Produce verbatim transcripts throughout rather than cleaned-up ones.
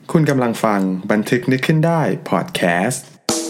คุณกำลังฟังบันทึกนึกขึ้นได้พอดแคสต์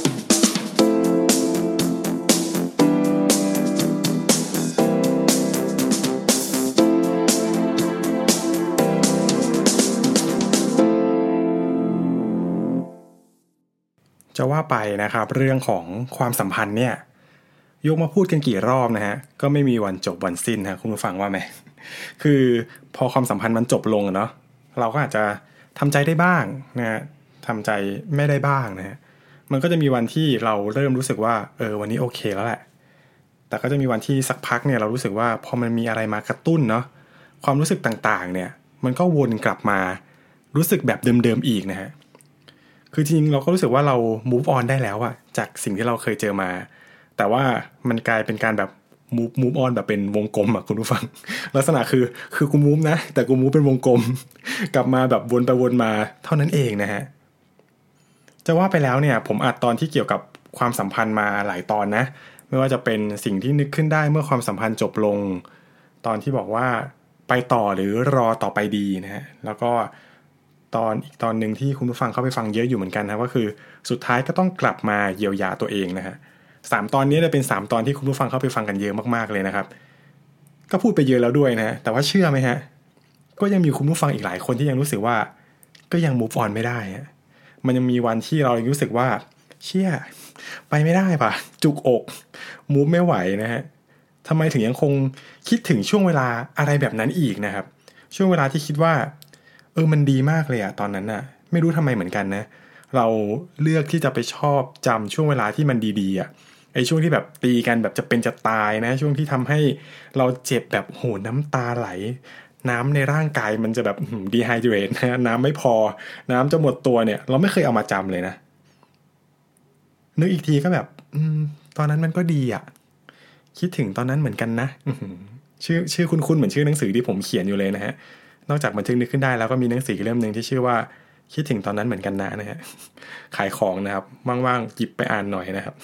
จะว่าไปนะครับเรื่องของความสัมพันธ์เนี่ยยกมาพูดกันกี่รอบนะฮะก็ไม่มีวันจบวันสิ้นนะคุณผู้ฟังว่าไหมคือพอความสัมพันธ์มันจบลงเนาะเราก็อาจจะทำใจได้บ้างนะฮะทำใจไม่ได้บ้างนะฮะมันก็จะมีวันที่เราเริ่มรู้สึกว่าเออวันนี้โอเคแล้วแหละแต่ก็จะมีวันที่สักพักเนี่ยเรารู้สึกว่าพอมันมีอะไรมากระตุ้นเนาะความรู้สึกต่างๆเนี่ยมันก็วนกลับมารู้สึกแบบเดิมๆอีกนะฮะคือจริงๆเราก็รู้สึกว่าเรา move on ได้แล้วอะจากสิ่งที่เราเคยเจอมาแต่ว่ามันกลายเป็นการแบบ move move on แบบเป็นวงกลมอะคุณผู้ฟังลักษณะคือคือกู move นะแต่กู move เป็นวงกลมกลับมาแบบวนไปวนมาเท่านั้นเองนะฮะจะว่าไปแล้วเนี่ยผมอัดตอนที่เกี่ยวกับความสัมพันธ์มาหลายตอนนะไม่ว่าจะเป็นสิ่งที่นึกขึ้นได้เมื่อความสัมพันธ์จบลงตอนที่บอกว่าไปต่อหรือรอต่อไปดีนะฮะแล้วก็ตอนอีกตอนนึงที่คุณผู้ฟังเข้าไปฟังเยอะอยู่เหมือนกันนะก็คือสุดท้ายก็ต้องกลับมาเยียวยาตัวเองนะฮะสามตอนนี้จะเป็นสามตอนที่คุณผู้ฟังเข้าไปฟังกันเยอะมากๆเลยนะครับก็พูดไปเยอะแล้วด้วยนะแต่ว่าเชื่อไหมฮะก็ยังมีคุณผู้ฟังอีกหลายคนที่ยังรู้สึกว่าก็ยัง move on ไม่ได้ฮะมันยังมีวันที่เรารู้สึกว่าเชี่ยไปไม่ได้ป่ะจุกอก move ไม่ไหวนะฮะทำไมถึงยังคงคิดถึงช่วงเวลาอะไรแบบนั้นอีกนะครับช่วงเวลาที่คิดว่าเออมันดีมากเลยอะตอนนั้นน่ะไม่รู้ทำไมเหมือนกันนะเราเลือกที่จะไปชอบจำช่วงเวลาที่มันดีๆอะไอ้ช่วงที่แบบตีกันแบบจะเป็นจะตายนะช่วงที่ทำให้เราเจ็บแบบโหน้ำตาไหลน้ำในร่างกายมันจะแบบดีไฮเดรตนะน้ำไม่พอน้ำจะหมดตัวเนี่ยเราไม่เคยเอามาจำเลยนะนึกอีกทีก็แบบอืมตอนนั้นมันก็ดีอ่ะคิดถึงตอนนั้นเหมือนกันนะชื่อชื่อคุ้นๆเหมือนชื่อหนังสือที่ผมเขียนอยู่เลยนะฮะนอกจากบันทึกนึกขึ้นได้แล้วก็มีหนังสือเล่มนึงที่ชื่อว่าคิดถึงตอนนั้นเหมือนกันนะนะฮะขายของนะครับว่างๆหยิบไปอ่านหน่อยนะครับ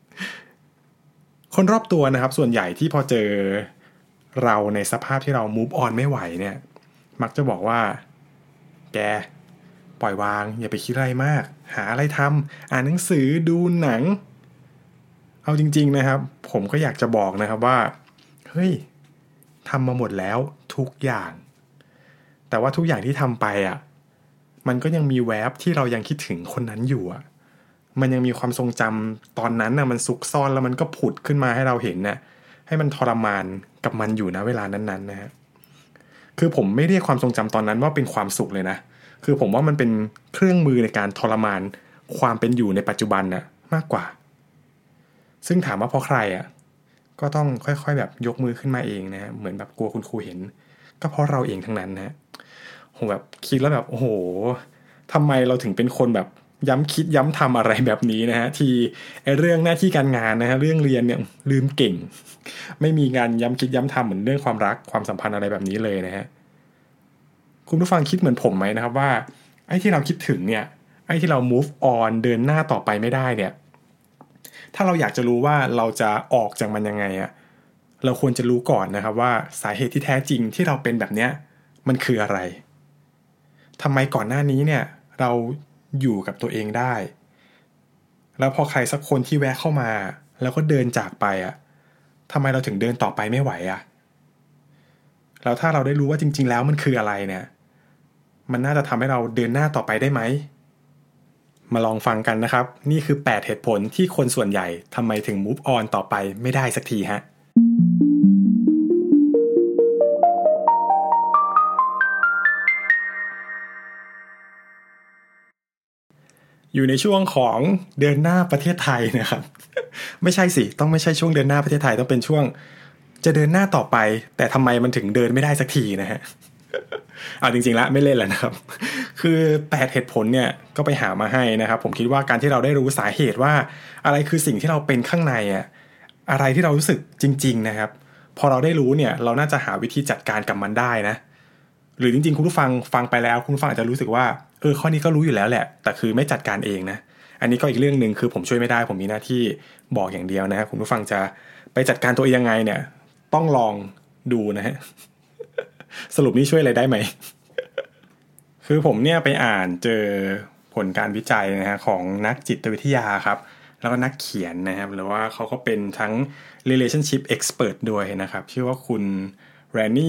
คนรอบตัวนะครับส่วนใหญ่ที่พอเจอเราในสภาพที่เรา move on ไม่ไหวเนี่ยมักจะบอกว่าแกปล่อยวางอย่าไปคิดอะไรมากหาอะไรทำอ่านหนังสือดูหนังเอาจริงๆนะครับผมก็อยากจะบอกนะครับว่าเฮ้ยทำมาหมดแล้วทุกอย่างแต่ว่าทุกอย่างที่ทำไปอ่ะมันก็ยังมีแวบที่เรายังคิดถึงคนนั้นอยู่อ่ะมันยังมีความทรงจำตอนนั้นน่ะมันซุกซ่อนแล้วมันก็ผุดขึ้นมาให้เราเห็นน่ะให้มันทรมานกับมันอยู่นะเวลานั้นๆนะฮะคือผมไม่เรียกความทรงจำตอนนั้นว่าเป็นความสุขเลยนะคือผมว่ามันเป็นเครื่องมือในการทรมานความเป็นอยู่ในปัจจุบันน่ะมากกว่าซึ่งถามว่าเพราะใครอ่ะก็ต้องค่อยๆแบบยกมือขึ้นมาเองนะฮะเหมือนแบบกลัวคุณครูเห็นก็เพราะเราเองทั้งนั้นนะฮะผมแบบคิดแล้วแบบโอ้โหทำไมเราถึงเป็นคนแบบย้ำคิดย้ำทำอะไรแบบนี้นะฮะที่ไอเรื่องหน้าที่การงานนะฮะเรื่องเรียนเนี่ยลืมเก่งไม่มีงานย้ำคิดย้ำทำเหมือนเรื่องความรักความสัมพันธ์อะไรแบบนี้เลยนะฮะคุณผู้ฟังคิดเหมือนผมไหมนะครับว่าไอ้ที่เราคิดถึงเนี่ยไอ้ที่เรา move on เดินหน้าต่อไปไม่ได้เนี่ยถ้าเราอยากจะรู้ว่าเราจะออกจากมันยังไงอะเราควรจะรู้ก่อนนะครับว่าสาเหตุที่แท้จริงที่เราเป็นแบบเนี้ยมันคืออะไรทำไมก่อนหน้านี้เนี่ยเราอยู่กับตัวเองได้แล้วพอใครสักคนที่แวะเข้ามาแล้วก็เดินจากไปอ่ะทำไมเราถึงเดินต่อไปไม่ไหวอ่ะแล้วถ้าเราได้รู้ว่าจริงๆแล้วมันคืออะไรเนี่ยมันน่าจะทำให้เราเดินหน้าต่อไปได้ไหมมาลองฟังกันนะครับนี่คือแปดเหตุผลที่คนส่วนใหญ่ทำไมถึง move on ต่อไปไม่ได้สักทีฮะอยู่ในช่วงของเดินหน้าประเทศไทยนะครับไม่ใช่สิต้องไม่ใช่ช่วงเดินหน้าประเทศไทยต้องเป็นช่วงจะเดินหน้าต่อไปแต่ทำไมมันถึงเดินไม่ได้สักทีนะฮะเอาจริงๆแล้วไม่เล่นแล้วนะครับคือแปดเหตุผลเนี่ยก็ไปหามาให้นะครับผมคิดว่าการที่เราได้รู้สาเหตุว่าอะไรคือสิ่งที่เราเป็นข้างในอ่ะอะไรที่เรารู้สึกจริงๆนะครับพอเราได้รู้เนี่ยเราน่าจะหาวิธีจัดการกับมันได้นะหรือจริงๆคุณผู้ฟังฟังไปแล้วคุณผู้ฟังอาจจะรู้สึกว่าเออข้อนี้ก็รู้อยู่แล้วแหละแต่คือไม่จัดการเองนะอันนี้ก็อีกเรื่องนึงคือผมช่วยไม่ได้ผมมีหน้าที่บอกอย่างเดียวนะคุณผู้ฟังจะไปจัดการตัวเองยังไงเนี่ยต้องลองดูนะฮะสรุปนี้ช่วยอะไรได้ไหมคือผมเนี่ยไปอ่านเจอผลการวิจัยนะฮะของนักจิตวิทยาครับแล้วก็นักเขียนนะครับหรือว่าเขาก็เป็นทั้ง relationship expert ด้วยนะครับชื่อว่าคุณ Rani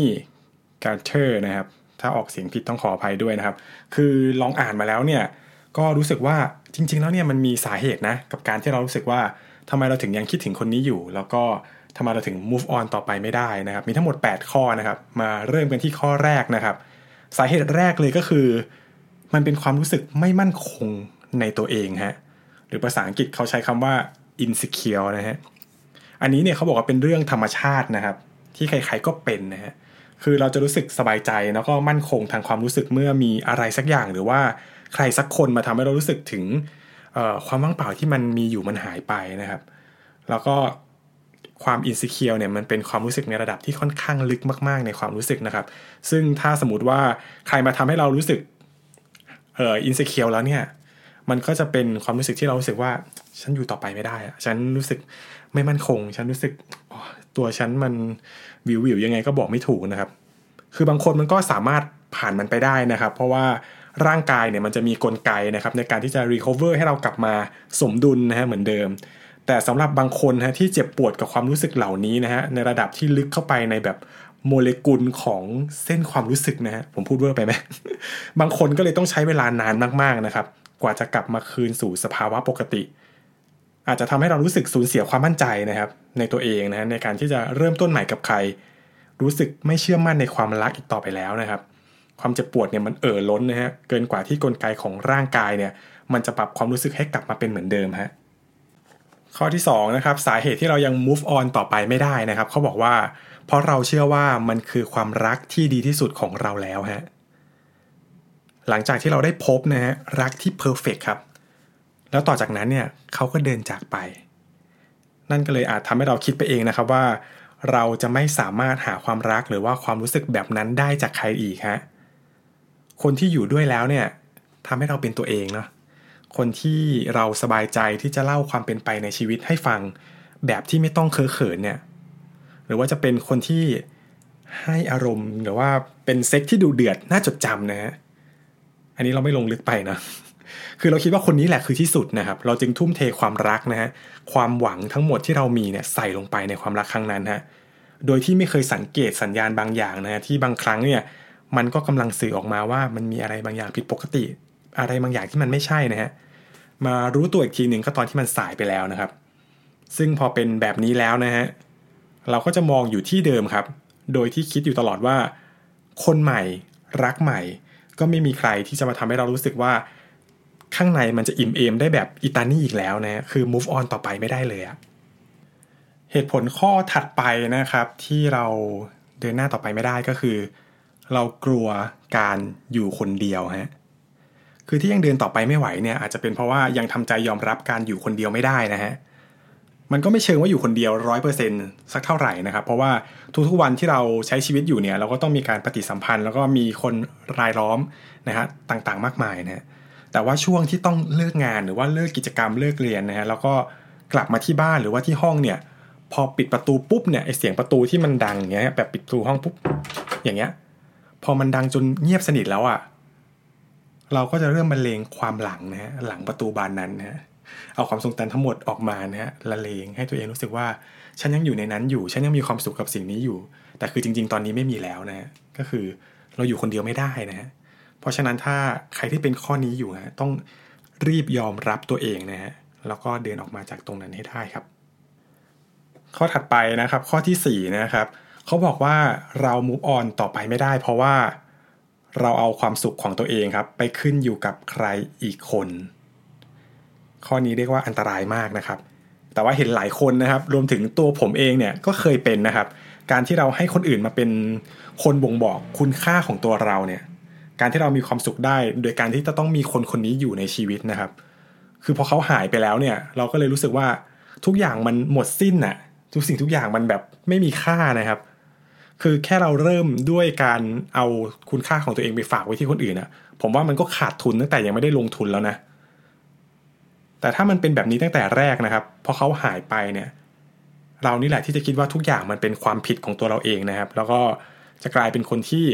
Garter นะครับถ้าออกเสียงผิดต้องขออภัยด้วยนะครับคือลองอ่านมาแล้วเนี่ยก็รู้สึกว่าจริงๆแล้วเนี่ยมันมีสาเหตุนะกับการที่เรารู้สึกว่าทำไมเราถึงยังคิดถึงคนนี้อยู่แล้วก็ทำไมเราถึง move on ต่อไปไม่ได้นะครับมีทั้งหมดแปดข้อนะครับมาเริ่มกันที่ข้อแรกนะครับสาเหตุแรกเลยก็คือมันเป็นความรู้สึกไม่มั่นคงในตัวเองฮะหรือภาษาอังกฤษเขาใช้คำว่า insecure นะฮะอันนี้เนี่ยเขาบอกว่าเป็นเรื่องธรรมชาตินะครับที่ใครๆก็เป็นนะฮะคือเราจะรู้สึกสบายใจแล้วก็มั่นคงทางความรู้สึกเมื่อมีอะไรสักอย่างหรือว่าใครสักคนมาทำให้เรารู้สึกถึงความว่างเปล่าที่มันมีอยู่มันหายไปนะครับแล้วก็ความ insecure เนี่ยมันเป็นความรู้สึกในระดับที่ค่อนข้างลึกมากๆในความรู้สึกนะครับซึ่งถ้าสมมติว่าใครมาทำให้เรารู้สึกเอ่อ insecure แล้วเนี่ยมันก็จะเป็นความรู้สึกที่เรารู้สึกว่าฉันอยู่ต่อไปไม่ได้อะฉันรู้สึกไม่มั่นคงฉันรู้สึกตัวฉันมันวิววิวยังไงก็บอกไม่ถูกนะครับคือบางคนมันก็สามารถผ่านมันไปได้นะครับเพราะว่าร่างกายเนี่ยมันจะมีกลไกนะครับในการที่จะ recover ให้เรากลับมาสมดุลนะฮะเหมือนเดิมแต่สำหรับบางคนฮะที่เจ็บปวดกับความรู้สึกเหล่านี้นะฮะในระดับที่ลึกเข้าไปในแบบโมเลกุลของเส้นความรู้สึกนะฮะผมพูดเวอร์ไปไหม บางคนก็เลยต้องใช้เวลานานมากๆนะครับกว่าจะกลับมาคืนสู่สภาวะปกติอาจจะทำให้เรารู้สึกสูญเสียความมั่นใจนะครับในตัวเองนะฮะในการที่จะเริ่มต้นใหม่กับใครรู้สึกไม่เชื่อมั่นในความรักอีกต่อไปแล้วนะครับความเจ็บปวดเนี่ยมันเอ่อล้นนะฮะเกินกว่าที่กลไกของร่างกายเนี่ยมันจะปรับความรู้สึกให้กลับมาเป็นเหมือนเดิมฮะข้อที่สองนะครับสาเหตุที่เรายัง move on ต่อไปไม่ได้นะครับเขาบอกว่าเพราะเราเชื่อว่ามันคือความรักที่ดีที่สุดของเราแล้วฮะหลังจากที่เราได้พบนะฮะรักที่เพอร์เฟคครับแล้วต่อจากนั้นเนี่ยเขาก็เดินจากไปนั่นก็เลยอาจทำให้เราคิดไปเองนะครับว่าเราจะไม่สามารถหาความรักหรือว่าความรู้สึกแบบนั้นได้จากใครอีกฮะคนที่อยู่ด้วยแล้วเนี่ยทำให้เราเป็นตัวเองเนาะคนที่เราสบายใจที่จะเล่าความเป็นไปในชีวิตให้ฟังแบบที่ไม่ต้องเคอะเขินเนี่ยหรือว่าจะเป็นคนที่ให้อารมณ์หรือว่าเป็นเซ็กที่ดูเดือดน่าจดจำนะฮะอันนี้เราไม่ลงลึกไปนะคือเราคิดว่าคนนี้แหละคือที่สุดนะครับเราจึงทุ่มเทความรักนะฮะความหวังทั้งหมดที่เรามีเนี่ยใส่ลงไปในความรักครั้งนั้นฮะโดยที่ไม่เคยสังเกตสัญญาณบางอย่างนะฮะที่บางครั้งเนี่ยมันก็กำลังสื่อออกมาว่ามันมีอะไรบางอย่างผิดปกติอะไรบางอย่างที่มันไม่ใช่นะฮะมารู้ตัวอีกทีหนึ่งก็ตอนที่มันสายไปแล้วนะครับซึ่งพอเป็นแบบนี้แล้วนะฮะเราก็จะมองอยู่ที่เดิมครับโดยที่คิดอยู่ตลอดว่าคนใหม่รักใหม่ก็ไม่มีใครที่จะมาทำให้เรารู้สึกว่าข้างในมันจะอิ่มเอมได้แบบอิตานี่อีกแล้วนะคือ move on ต่อไปไม่ได้เลยอะเหตุผลข้อถัดไปนะครับที่เราเดินหน้าต่อไปไม่ได้ก็คือเรากลัวการอยู่คนเดียวฮะคือที่ยังเดินต่อไปไม่ไหวเนี่ยอาจจะเป็นเพราะว่ายังทำใจยอมรับการอยู่คนเดียวไม่ได้นะฮะมันก็ไม่เชิงว่าอยู่คนเดียว ร้อยเปอร์เซ็นต์ สักเท่าไหร่นะครับเพราะว่าทุกๆวันที่เราใช้ชีวิตอยู่เนี่ยเราก็ต้องมีการปฏิสัมพันธ์แล้วก็มีคนรายล้อมนะฮะต่างๆมากมายนะฮะแต่ว่าช่วงที่ต้องเลิกงานหรือว่าเลิกกิจกรรมเลิกเรียนนะฮะแล้วก็กลับมาที่บ้านหรือว่าที่ห้องเนี่ยพอปิดประตูปุ๊บเนี่ยไอเสียงประตูที่มันดังอย่างเงี้ยแบบปิดประตูห้องปุ๊บอย่างเงี้ยพอมันดังจนเงียบสนิทแล้วอ่ะเราก็จะเริ่มบรรเลงความหลังนะฮะหลังประตูบานนั้นนะฮะเอาความทรงจำทั้งหมดออกมานะฮะละเลงให้ตัวเองรู้สึกว่าฉันยังอยู่ในนั้นอยู่ฉันยังมีความสุขกับสิ่งนี้อยู่แต่คือจริงๆตอนนี้ไม่มีแล้วนะฮะก็คือเราอยู่คนเดียวไม่ได้นะฮะเพราะฉะนั้นถ้าใครที่เป็นข้อนี้อยู่ฮะต้องรีบยอมรับตัวเองนะฮะแล้วก็เดินออกมาจากตรงนั้นให้ได้ครับข้อถัดไปนะครับข้อที่สี่นะครับเขาบอกว่าเรา move on ต่อไปไม่ได้เพราะว่าเราเอาความสุขของตัวเองครับไปขึ้นอยู่กับใครอีกคนข้อนี้เรียกว่าอันตรายมากนะครับแต่ว่าเห็นหลายคนนะครับรวมถึงตัวผมเองเนี่ยก็เคยเป็นนะครับการที่เราให้คนอื่นมาเป็นคนบ่งบอกคุณค่าของตัวเราเนี่ยการที่เรามีความสุขได้โดยการที่จะต้องมีคนคนนี้อยู่ในชีวิตนะครับคือพอเขาหายไปแล้วเนี่ยเราก็เลยรู้สึกว่าทุกอย่างมันหมดสิ้นน่ะทุกสิ่งทุกอย่างมันแบบไม่มีค่านะครับคือแค่เราเริ่มด้วยการเอาคุณค่าของตัวเองไปฝากไว้ที่คนอื่นน่ะผมว่ามันก็ขาดทุนตั้งแต่ยังไม่ได้ลงทุนแล้วนะแต่ถ้ามันเป็นแบบนี้ตั้งแต่แรกนะครับพอเขาหายไปเนี่ยเรานี่แหละที่จะคิดว่าทุกอย่างมันเป็นความผิดของตัวเราเองนะครับแล้วก็จะกลายเป็นคนที่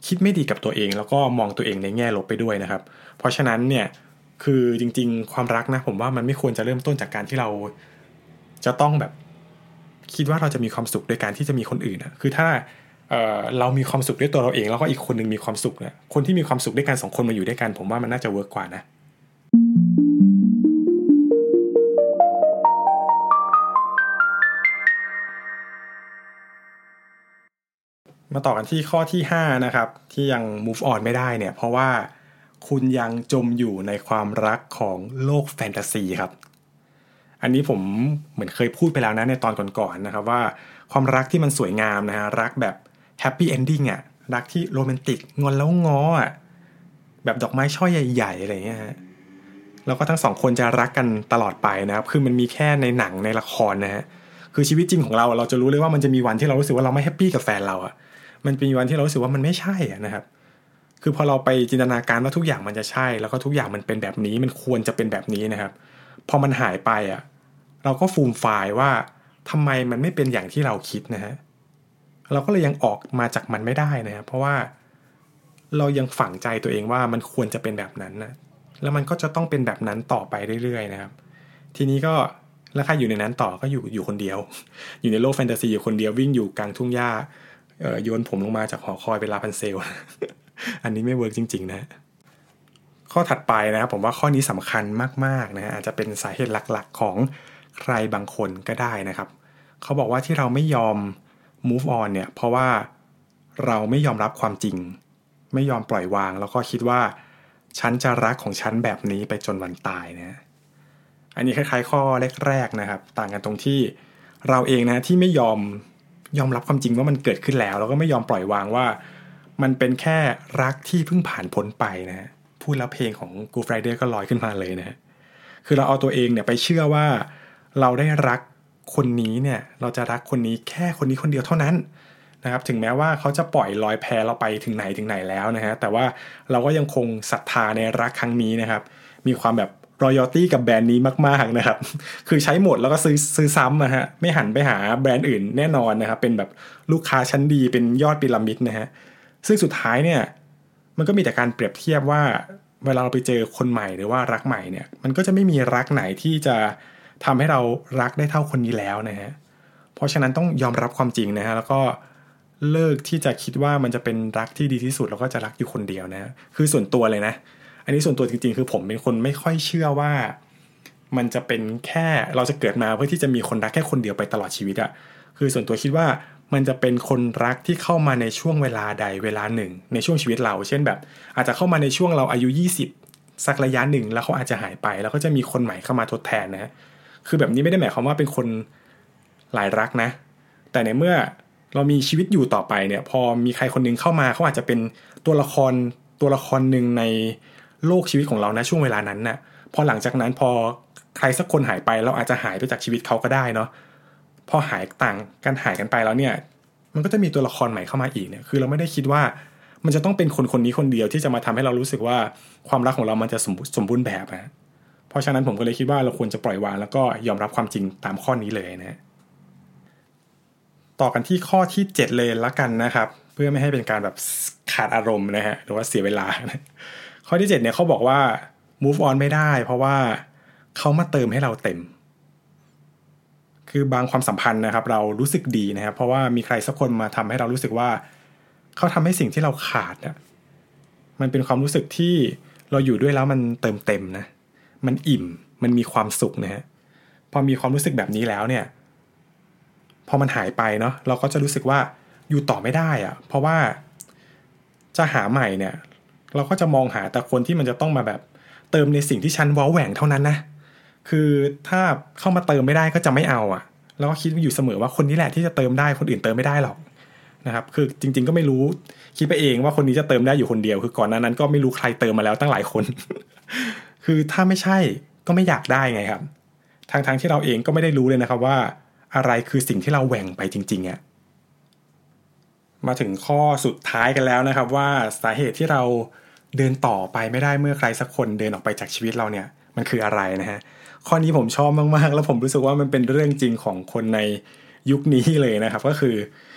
คิดไม่ดีกับตัวเองแล้วก็มองตัวเองในแง่ลบไปด้วยนะครับเพราะฉะนั้นเนี่ยคือจริงๆความรักนะผมว่ามันไม่ควรจะเริ่มต้นจากการที่เราจะต้องแบบคิดว่าเราจะมีความสุขโดยการที่จะมีคนอื่นนะคือถ้าเอ่อเรามีความสุขด้วยตัวเราเองแล้วก็อีกคนนึงมีความสุขนะคนที่มีความสุขด้วยกันสองคนมาอยู่ด้วยกันผมว่ามันน่าจะเวิร์กกว่านะมาต่อกันที่ข้อที่ห้านะครับที่ยัง move on ไม่ได้เนี่ยเพราะว่าคุณยังจมอยู่ในความรักของโลกแฟนตาซีครับอันนี้ผมเหมือนเคยพูดไปแล้วนะในตอนก่อนๆนะครับว่าความรักที่มันสวยงามนะฮะรักแบบแฮปปี้เอนดิ้งอ่ะรักที่โรแมนติกงอนแล้วง้ออ่ะแบบดอกไม้ช่อใหญ่ๆอะไรเงี้ยฮะแล้วก็ทั้งสองคนจะรักกันตลอดไปนะครับคือมันมีแค่ในหนังในละครนะฮะคือชีวิตจริงของเราเราจะรู้เลยว่ามันจะมีวันที่เรารู้สึกว่าเราไม่แฮปปี้กับแฟนเราอ่ะมันเป็นวันที่เรารู้สึกว่ามันไม่ใช่นะครับคือพอเราไปจินตนาการว่าทุกอย่างมันจะใช่แล้วก็ทุกอย่างมันเป็นแบบนี้มันควรจะเป็นแบบนี้นะครับพอมันหายไปอ่ะเราก็ฟูมฟายว่าทำไมมันไม่เป็นอย่างที่เราคิดนะฮะเราก็เลยยังออกมาจากมันไม่ได้นะครับเพราะว่าเรายังฝังใจตัวเองว่ามันควรจะเป็นแบบนั้นนะแล้วมันก็จะต้องเป็นแบบนั้นต่อไปเรื่อยๆนะครับทีนี้ก็แล้วใครอยู่ในนั้นต่อก็อยู่อยู่คนเดียวอยู่ในโลกแฟนตาซีอยู่คนเดียววิ่งอยู่กลางทุ่งหญ้าโยนผมลงมาจากหอคอยเป็นลาพันเซล อันนี้ไม่เวิร์กจริงๆนะข้อถัดไปนะครับผมว่าข้อนี้สำคัญมากๆนะอาจจะเป็นสาเหตุหลักๆของใครบางคนก็ได้นะครับเขาบอกว่าที่เราไม่ยอม move on เนี่ยเพราะว่าเราไม่ยอมรับความจริงไม่ยอมปล่อยวางแล้วก็คิดว่าฉันจะรักของฉันแบบนี้ไปจนวันตายนะอันนี้คล้ายๆข้อแรกๆนะครับต่างกันตรงที่เราเองนะที่ไม่ยอมยอมรับความจริงว่ามันเกิดขึ้นแล้วแล้วก็ไม่ยอมปล่อยวางว่ามันเป็นแค่รักที่เพิ่งผ่านพ้นไปนะพูดแล้วเพลงของ Good Friday ก็ลอยขึ้นมาเลยนะคือเราเอาตัวเองเนี่ยไปเชื่อว่าเราได้รักคนนี้เนี่ยเราจะรักคนนี้แค่คนนี้คนเดียวเท่านั้นนะครับถึงแม้ว่าเขาจะปล่อยลอยแพเราไปถึงไหนถึงไหนแล้วนะฮะแต่ว่าเราก็ยังคงศรัทธาในรักครั้งนี้นะครับมีความแบบroyalty กับแบรนด์นี้มากๆนะครับคือใช้หมดแล้วก็ซื้อซื้อซ้ำนะฮะไม่หันไปหาแบรนด์อื่นแน่นอนนะครับเป็นแบบลูกค้าชั้นดีเป็นยอดพีระมิดนะฮะซึ่งสุดท้ายเนี่ยมันก็มีแต่การเปรียบเทียบว่าเวลาเราไปเจอคนใหม่หรือว่ารักใหม่เนี่ยมันก็จะไม่มีรักไหนที่จะทำให้เรารักได้เท่าคนนี้แล้วนะฮะเพราะฉะนั้นต้องยอมรับความจริงนะฮะแล้วก็เลิกที่จะคิดว่ามันจะเป็นรักที่ดีที่สุดแล้วก็จะรักอยู่คนเดียวนะคือส่วนตัวเลยนะอันนี้ส่วนตัวจริงๆคือผมเป็นคนไม่ค่อยเชื่อว่ามันจะเป็นแค่เราจะเกิดมาเพื่อที่จะมีคนรักแค่คนเดียวไปตลอดชีวิตอะคือส่วนตัวคิดว่ามันจะเป็นคนรักที่เข้ามาในช่วงเวลาใดเวลาหนึ่งในช่วงชีวิตเราเช่นแบบอาจจะเข้ามาในช่วงเราอายุยี่สิบสักระยะหนึ่งแล้วเขาอาจจะหายไปแล้วก็จะมีคนใหม่เข้ามาทดแทนนะคือแบบนี้ไม่ได้หมายความว่าเป็นคนหลายรักนะแต่ในเมื่อเรามีชีวิตอยู่ต่อไปเนี่ยพอมีใครคนนึงเข้ามาเขาอาจจะเป็นตัวละครตัวละครหนึ่งในโลกชีวิตของเรานะช่วงเวลานั้นน่ะพอหลังจากนั้นพอใครสักคนหายไปเราอาจจะหายไปจากชีวิตเขาก็ได้เนาะพอหายต่างกันหายกันไปแล้วเนี่ยมันก็จะมีตัวละครใหม่เข้ามาอีกเนี่ยคือเราไม่ได้คิดว่ามันจะต้องเป็นคนคนนี้คนเดียวที่จะมาทำให้เรารู้สึกว่าความรักของเรามันจะสมสมบูรณ์แบบนะเพราะฉะนั้นผมก็เลยคิดว่าเราควรจะปล่อยวางแล้วก็ยอมรับความจริงตามข้อนี้เลยนะต่อกันที่ข้อที่เจ็ดเลยละกันนะครับเพื่อไม่ให้เป็นการแบบขาดอารมณ์นะฮะหรือว่าเสียเวลานะข้อที่เจ็ดเนี่ยเขาบอกว่า move on ไม่ได้เพราะว่าเขามาเติมให้เราเต็มคือบางความสัมพันธ์นะครับเรารู้สึกดีนะครับเพราะว่ามีใครสักคนมาทำให้เรารู้สึกว่าเขาทำให้สิ่งที่เราขาดอ่ะมันเป็นความรู้สึกที่เราอยู่ด้วยแล้วมันเติมเต็มนะมันอิ่มมันมีความสุขนะฮะพอมีความรู้สึกแบบนี้แล้วเนี่ยพอมันหายไปเนาะเราก็จะรู้สึกว่าอยู่ต่อไม่ได้อ่ะเพราะว่าจะหาใหม่เนี่ยเราก็จะมองหาแต่คนที่มันจะต้องมาแบบเติมในสิ่งที่ฉันว้าแหว่งเท่านั้นนะคือถ้าเข้ามาเติมไม่ได้ก็จะไม่เอาอ่ะแล้วก็คิดอยู่เสมอว่าคนนี้แหละที่จะเติมได้คนอื่นเติมไม่ได้หรอกนะครับคือจริงๆก็ไม่รู้คิดไปเองว่าคนนี้จะเติมได้อยู่คนเดียวคือก่อนหน้านั้นก็ไม่รู้ใครเติมมาแล้วตั้งหลายคน คือถ้าไม่ใช่ก็ไม่อยากได้ไงครับทางๆที่เราเองก็ไม่ได้รู้เลยนะครับว่าอะไรคือสิ่งที่เราแหว่งไปจริงๆอ่ะมาถึงข้อสุดท้ายกันแล้วนะครับว่าสาเหตุที่เราเดินต่อไปไม่ได้เมื่อใครสักคนเดินออกไปจากชีวิตเราเนี่ยมันคืออะไรนะฮะข้อนี้ผมชอบมากๆแล้วผมรู้สึกว่ามันเป็นเรื่องจริงของคนในยุคนี้เลยนะครับก็คือ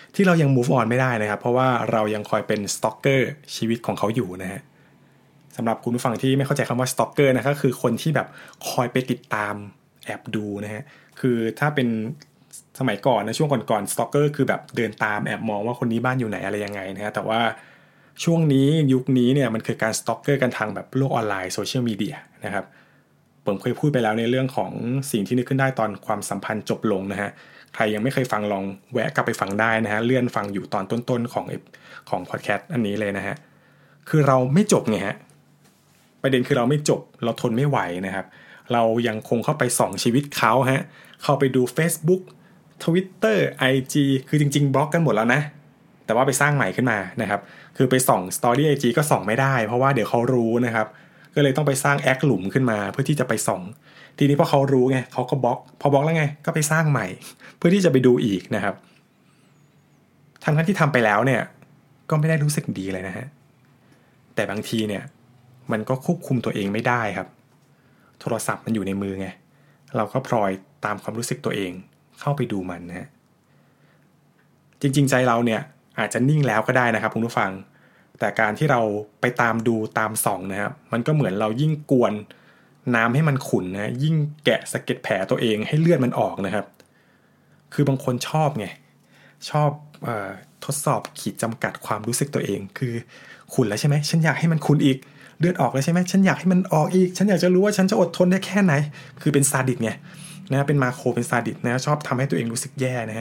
ที่เรายัง move on ไม่ได้นะครับเพราะว่าเรายังคอยเป็น stalker ชีวิตของเขาอยู่นะฮะสำหรับคุณผู้ฟังที่ไม่เข้าใจคำว่า stalker นะครับคือคนที่แบบคอยไปติดตามแอบดูนะฮะคือถ้าเป็นสมัยก่อนนะช่วงก่อนๆ stalker คือแบบเดินตามแอบมองว่าคนนี้บ้านอยู่ไหนอะไรยังไงนะฮะแต่ว่าช่วงนี้ยุคนี้เนี่ยมันคือการ stalker กันทางแบบโลกออนไลน์โซเชียลมีเดียนะครับผมเคยพูดไปแล้วในเรื่องของสิ่งที่นึกขึ้นได้ตอนความสัมพันธ์จบลงนะฮะใครยังไม่เคยฟังลองแวะกลับไปฟังได้นะฮะเลื่อนฟังอยู่ตอนต้นๆของของพอดแคสต์อันนี้เลยนะฮะคือเราไม่จบไงฮะประเด็นคือเราไม่จบเราทนไม่ไหวนะครับเรายังคงเข้าไปส่องชีวิตเขาฮะเข้าไปดู Facebook Twitter ไอ จี คือจริงๆบล็อกกันหมดแล้วนะแต่ว่าไปสร้างใหม่ขึ้นมานะครับคือไปส่อง Story ไอ จี ก็ส่องไม่ได้เพราะว่าเดี๋ยวเขารู้นะครับก็เลยต้องไปสร้างแอคหลุมขึ้นมาเพื่อที่จะไปส่องทีนี้พอเขารู้ไงเขาก็บล็อกพอบล็อกแล้วไงก็ไปสร้างใหม่เพื่อที่จะไปดูอีกนะครับทั้งที่ทำไปแล้วเนี่ยก็ไม่ได้รู้สึกดีเลยนะฮะแต่บางทีเนี่ยมันก็ควบคุมตัวเองไม่ได้ครับโทรศัพท์มันอยู่ในมือไงเราก็พลอยตามความรู้สึกตัวเองเข้าไปดูมันนะฮะจริงๆใจเราเนี่ยอาจจะนิ่งแล้วก็ได้นะครับคุณผู้ฟังแต่การที่เราไปตามดูตามส่องนะครับมันก็เหมือนเรายิ่งกวนน้ำให้มันขุ่นนะยิ่งแกะสะเก็ดแผลตัวเองให้เลือดมันออกนะครับคือบางคนชอบไงชอบเอ่อทดสอบขีดจำกัดความรู้สึกตัวเองคือขุ่นแล้วใช่ไหมฉันอยากให้มันขุ่นอีกเลือดออกแล้วใช่ไหมฉันอยากให้มันออกอีกฉันอยากจะรู้ว่าฉันจะอดทนได้แค่ไหนคือเป็นซาดิสไงนะเป็นมาโคเป็นซาดิสนะชอบทำให้ตัวเองรู้สึกแย่นะฮะ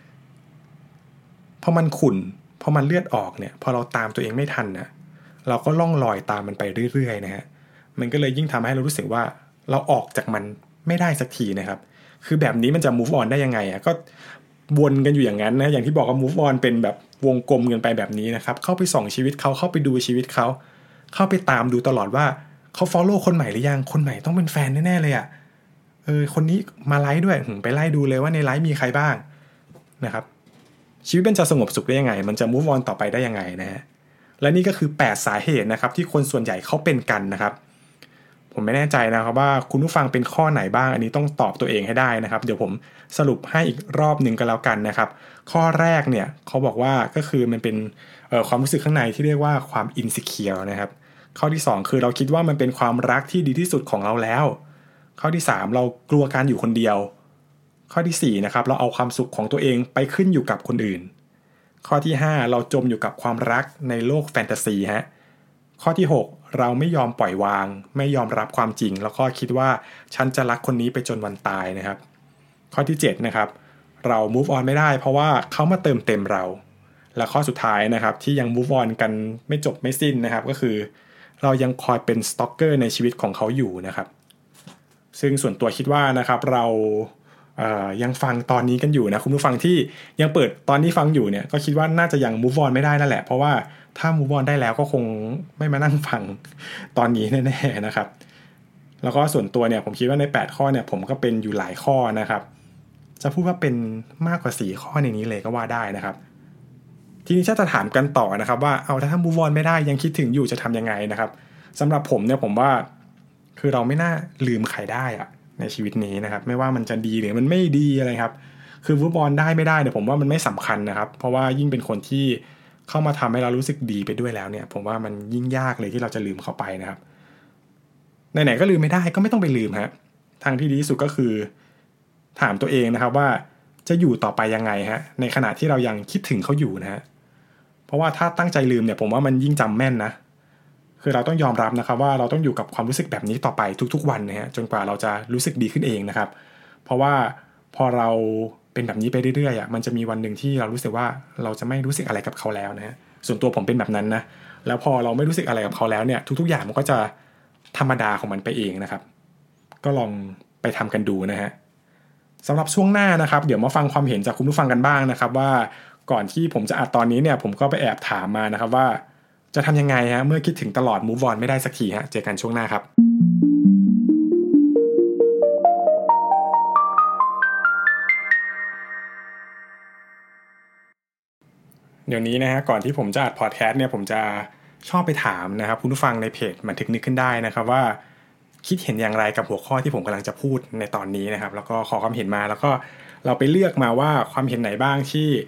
พอมันขุ่นพอมันเลือดออกเนี่ยพอเราตามตัวเองไม่ทันนะเราก็ล่องลอยตามมันไปเรื่อยๆนะฮะมันก็เลยยิ่งทำให้เรารู้สึกว่าเราออกจากมันไม่ได้สักทีนะครับคือแบบนี้มันจะ move on ได้ยังไงอ่ะก็วนกันอยู่อย่างนั้นนะอย่างที่บอกว่า move on เป็นแบบวงกลมกันไปแบบนี้นะครับเข้าไปส่องชีวิตเขาเข้าไปดูชีวิตเขาเข้าไปตามดูตลอดว่าเขา follow คนใหม่หรือยังคนใหม่ต้องเป็นแฟนแน่ๆเลยอ่ะเออคนนี้มาไลค์ด้วยไปไล่ดูเลยว่าในไลค์มีใครบ้างนะครับชีวิตมันจะสงบสุขได้ยังไงมันจะ move on ต่อไปได้ยังไงนะฮะและนี่ก็คือแปดสาเหตุนะครับที่คนส่วนใหญ่เขาเป็นกันนะครับผมไม่แน่ใจนะครับว่าคุณผู้ฟังเป็นข้อไหนบ้างอันนี้ต้องตอบตัวเองให้ได้นะครับเดี๋ยวผมสรุปให้อีกรอบหนึ่งกันแล้วกันนะครับข้อแรกเนี่ยเขาบอกว่าก็คือมันเป็นเอ่อความรู้สึกข้างในที่เรียกว่าความ insecure นะครับข้อที่สองคือเราคิดว่ามันเป็นความรักที่ดีที่สุดของเราแล้วข้อที่สามเรากลัวการอยู่คนเดียวข้อที่สี่นะครับเราเอาความสุขของตัวเองไปขึ้นอยู่กับคนอื่นข้อที่ห้าเราจมอยู่กับความรักในโลกแฟนตาซีฮะข้อที่หกเราไม่ยอมปล่อยวางไม่ยอมรับความจริงแล้วก็คิดว่าฉันจะรักคนนี้ไปจนวันตายนะครับข้อที่เจ็ดนะครับเรา move on ไม่ได้เพราะว่าเขามาเติมเต็มเราและข้อสุดท้ายนะครับที่ยัง move on กันไม่จบไม่สิ้นนะครับก็คือเรายังคอยเป็น stalker ในชีวิตของเขาอยู่นะครับซึ่งส่วนตัวคิดว่านะครับเรายังฟังตอนนี้กันอยู่นะคุณผู้ฟังที่ยังเปิดตอนนี้ฟังอยู่เนี่ยก็คิดว่าน่าจะยัง move on ไม่ได้นั่นแหละเพราะว่าถ้า move on ได้แล้วก็คงไม่มานั่งฟังตอนนี้แน่ๆนะครับแล้วก็ส่วนตัวเนี่ยผมคิดว่าในแปดข้อเนี่ยผมก็เป็นอยู่หลายข้อนะครับจะพูดว่าเป็นมากกว่าสี่ข้อในนี้เลยก็ว่าได้นะครับทีนี้ถ้าจะถามกันต่อนะครับว่าเอาถ้า move on ไม่ได้ยังคิดถึงอยู่จะทำยังไงนะครับสำหรับผมเนี่ยผมว่าคือเราไม่น่าลืมใครได้อะในชีวิตนี้นะครับไม่ว่ามันจะดีหรือมันไม่ดีอะไรครับคือ move on ได้ไม่ได้เนี่ยผมว่ามันไม่สำคัญนะครับเพราะว่ายิ่งเป็นคนที่เข้ามาทำให้เรารู้สึกดีไปด้วยแล้วเนี่ยผมว่ามันยิ่งยากเลยที่เราจะลืมเขาไปนะครับไหนๆก็ลืมไม่ได้ก็ไม่ต้องไปลืมฮะทางที่ดีที่สุดก็คือถามตัวเองนะครับว่าจะอยู่ต่อไปยังไงฮะในขณะที่เรายังคิดถึงเขาอยู่นะฮะเพราะว่าถ้าตั้งใจลืมเนี่ยผมว่ามันยิ่งจำแม่นนะคือเราต้องยอมรับนะครับว่าเราต้องอยู่กับความรู้สึกแบบนี้ต่อไปทุกๆวันนะฮะจนกว่าเราจะรู้สึกดีขึ้นเองนะครับเพราะว่าพอเราเป็นแบบนี้ไปเรื่อยๆอ่ะมันจะมีวันหนึ่งที่เรารู้สึกว่าเราจะไม่รู้สึกอะไรกับเขาแล้วนะฮะส่วนตัวผมเป็นแบบนั้นนะแล้วพอเราไม่รู้สึกอะไรกับเขาแล้วเนี่ยทุกๆอย่างมันก็จะธรรมดาของมันไปเองนะครับก็ลองไปทำกันดูนะฮะสำหรับช่วงหน้านะครับเดี๋ยวมาฟังความเห็นจากคุณผู้ฟังกันบ้างนะครับว่าก่อนที่ผมจะอัดตอนนี้เนี่ยผมก็ไปแอบถามมานะครับว่าจะทำยังไงฮะเมื่อคิดถึงตลอด move on ไม่ได้สักทีฮะเจอกันช่วงหน้าครับเดี๋ยวนี้นะฮะก่อนที่ผมจะอัดพอดแคสต์เนี่ยผมจะชอบไปถามนะครับคุณผู้ฟังในเพจบันทึกนึกขึ้นได้นะครับว่าคิดเห็นอย่างไรกับหัวข้อที่ผมกำลังจะพูดในตอนนี้นะครับแล้วก็ขอความเห็นมาแล้วก็เราไปเลือกมาว่าความเห็นไหนบ้างที่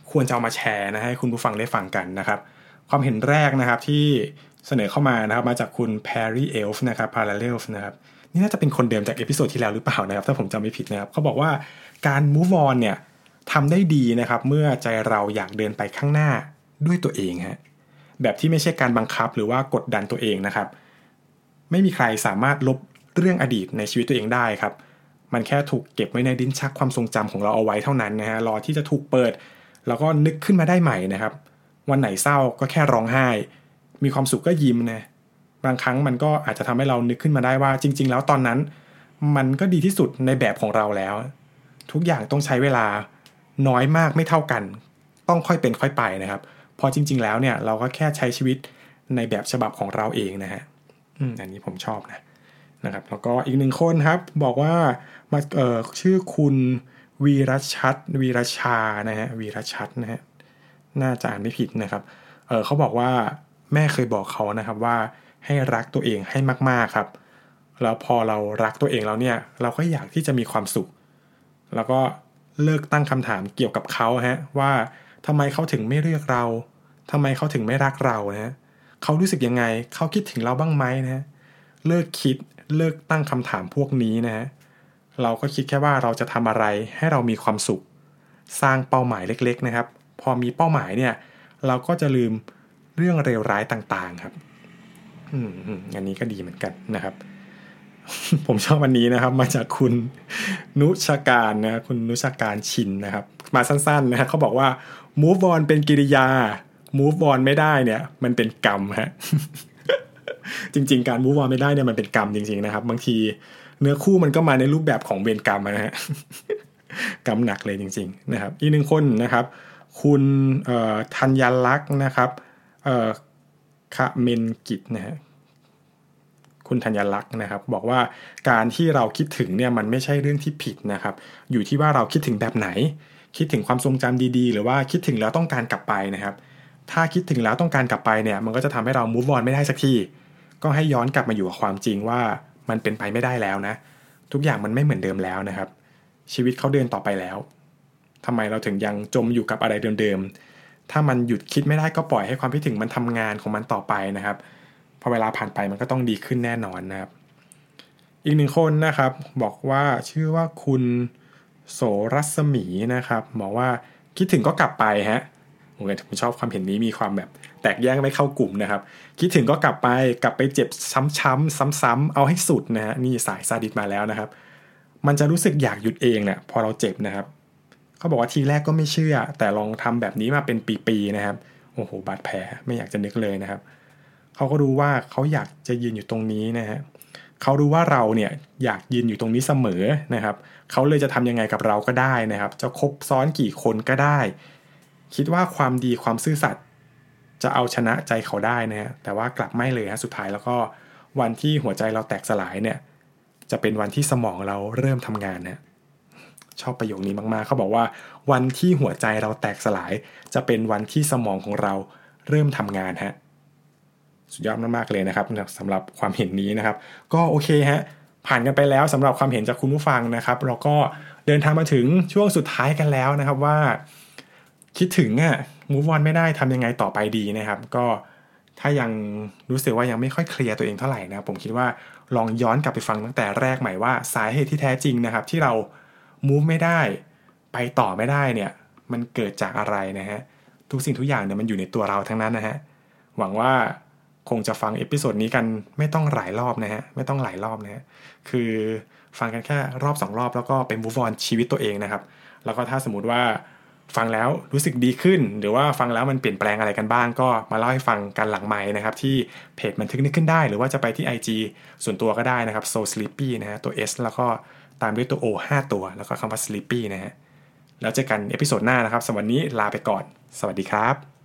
ควรจะเอามาแชร์นะให้คุณผู้ฟังได้ฟังกันนะครับความเห็นแรกนะครับที่เสนอเข้ามานะครับมาจากคุณ Perry Elf นะครับ Parallels นะครับนี่น่าจะเป็นคนเดิมจากเอพิโซดที่แล้วหรือเปล่านะครับถ้าผมจำไม่ผิดนะครับเขาบอกว่าการ move on เนี่ยทำได้ดีนะครับเมื่อใจเราอยากเดินไปข้างหน้าด้วยตัวเองฮะแบบที่ไม่ใช่การบังคับหรือว่ากดดันตัวเองนะครับไม่มีใครสามารถลบเรื่องอดีตในชีวิตตัวเองได้ครับมันแค่ถูกเก็บไว้ในลิ้นชักความทรงจำของเราเอาไว้เท่านั้นนะฮะรอที่จะถูกเปิดแล้วก็นึกขึ้นมาได้ใหม่นะครับวันไหนเศร้าก็แค่ร้องไห้มีความสุขก็ยิ้มนะบางครั้งมันก็อาจจะทำให้เรานึกขึ้นมาได้ว่าจริงๆแล้วตอนนั้นมันก็ดีที่สุดในแบบของเราแล้วทุกอย่างต้องใช้เวลาน้อยมากไม่เท่ากันต้องค่อยเป็นค่อยไปนะครับพอจริงๆแล้วเนี่ยเราก็แค่ใช้ชีวิตในแบบฉบับของเราเองนะฮะอืมอันนี้ผมชอบนะนะครับแล้วก็อีกหนึ่งคนครับบอกว่ามาเอ่อชื่อคุณวีรชัดวีรชานะฮะวีรชัดนะฮะน่าจะอ่านไม่ผิดนะครับเออเขาบอกว่าแม่เคยบอกเขานะครับว่าให้รักตัวเองให้มากๆครับแล้วพอเรารักตัวเองแล้วเนี่ยเราก็อยากที่จะมีความสุขแล้วก็เลิกตั้งคำถามเกี่ยวกับเขาฮะว่าทำไมเขาถึงไม่เลือกเราทำไมเขาถึงไม่รักเรานะฮะเขารู้สึกยังไงเขาคิดถึงเราบ้างไหมนะฮะเลิกคิดเลิกตั้งคำถามพวกนี้นะฮะเราก็คิดแค่ว่าเราจะทำอะไรให้เรามีความสุขสร้างเป้าหมายเล็กๆนะครับพอมีเป้าหมายเนี่ยเราก็จะลืมเรื่องเลวร้ายต่างๆครับอืมอันนี้ก็ดีเหมือนกันนะครับ ผมชอบวันนี้นะครับมาจากคุณนุชการนะคุณนุชการชินนะครับมาสั้นๆนะฮะเขาบอกว่า move on เป็นกิริยา move on ไม่ได้เนี่ยมันเป็นกรรมฮะ จริงๆการ move on ไม่ได้เนี่ยมันเป็นกรรมจริงๆนะครับบางทีเนื้อคู่มันก็มาในรูปแบบของเวรกรรมนะฮะ กรรมหนักเลยจริงๆนะครับอีกหนึ่งคนนะครับคุณธัญลักษณ์นะครับคเมนกิจนะฮะคุณธัญลักษณ์นะครับบอกว่าการที่เราคิดถึงเนี่ยมันไม่ใช่เรื่องที่ผิดนะครับอยู่ที่ว่าเราคิดถึงแบบไหนคิดถึงความทรงจำดีๆหรือว่าคิดถึงแล้วต้องการกลับไปนะครับถ้าคิดถึงแล้วต้องการกลับไปเนี่ยมันก็จะทำให้เรา move on ไม่ได้สักทีก็ให้ย้อนกลับมาอยู่กับความจริงว่ามันเป็นไปไม่ได้แล้วนะทุกอย่างมันไม่เหมือนเดิมแล้วนะครับชีวิตเขาเดินต่อไปแล้วทำไมเราถึงยังจมอยู่กับอะไรเดิมๆถ้ามันหยุดคิดไม่ได้ก็ปล่อยให้ความคิดถึงมันทำงานของมันต่อไปนะครับพอเวลาผ่านไปมันก็ต้องดีขึ้นแน่นอนนะครับอีกหนึ่งคนนะครับบอกว่าชื่อว่าคุณโสรัศมีนะครับบอกว่าคิดถึงก็กลับไปฮะผมชอบความเห็นนี้มีความแบบแตกแยกไม่เข้ากลุ่มนะครับคิดถึงก็กลับไปกลับไปเจ็บซ้ำๆซ้ำๆเอาให้สุดนะฮะนี่สายซาดิสมาแล้วนะครับมันจะรู้สึกอยากหยุดเองเนี่ยพอเราเจ็บนะครับเขาบอกว่าทีแรกก็ไม่เชื่อแต่ลองทำแบบนี้มาเป็นปีๆนะครับโอ้โหบาดแผลไม่อยากจะนึกเลยนะครับเขาก็รู้ว่าเขาอยากจะยืนอยู่ตรงนี้นะฮะเขารู้ว่าเราเนี่ยอยากยืนอยู่ตรงนี้เสมอนะครับเขาเลยจะทำยังไงกับเราก็ได้นะครับจะคบซ้อนกี่คนก็ได้คิดว่าความดีความซื่อสัตย์จะเอาชนะใจเขาได้นะฮะแต่ว่ากลับไม่เลยฮะสุดท้ายแล้วก็วันที่หัวใจเราแตกสลายเนี่ยจะเป็นวันที่สมองเราเริ่มทำงานนะชอบประโยคนี้มากๆเขาบอกว่าวันที่หัวใจเราแตกสลายจะเป็นวันที่สมองของเราเริ่มทำงานฮะสุดยอดมากๆเลยนะครับสำหรับความเห็นนี้นะครับก็โอเคฮะผ่านกันไปแล้วสำหรับความเห็นจากคุณผู้ฟังนะครับเราก็เดินทางมาถึงช่วงสุดท้ายกันแล้วนะครับว่าคิดถึงอ่ะ move on ไม่ได้ทำยังไงต่อไปดีนะครับก็ถ้ายังรู้สึกว่ายังไม่ค่อยเคลียร์ตัวเองเท่าไหร่นะผมคิดว่าลองย้อนกลับไปฟังตั้งแต่แรกใหม่ว่าสาเหตุที่แท้จริงนะครับที่เรา move ไม่ได้ไปต่อไม่ได้เนี่ยมันเกิดจากอะไรนะฮะทุกสิ่งทุกอย่างเนี่ยมันอยู่ในตัวเราทั้งนั้นนะฮะหวังว่าคงจะฟังเอพิโซดนี้กันไม่ต้องหลายรอบนะฮะไม่ต้องหลายรอบนะฮะคือฟังกันแค่รอบสองรอบแล้วก็เป็น move on ชีวิตตัวเองนะครับแล้วก็ถ้าสมมุติว่าฟังแล้วรู้สึกดีขึ้นหรือว่าฟังแล้วมันเปลี่ยนแปลงอะไรกันบ้างก็มาเล่าให้ฟังกันหลังไมค์นะครับที่เพจบันทึกนึกขึ้นได้หรือว่าจะไปที่ ไอ จี ส่วนตัวก็ได้นะครับ so sleepy นะฮะตัว S แล้วก็ตามด้วยตัว O ห้าตัวแล้วก็คำว่า sleepy นะฮะแล้วเจอกันเอพิโซดหน้านะครับสำหรับวันนี้ลาไปก่อนสวัสดีครับ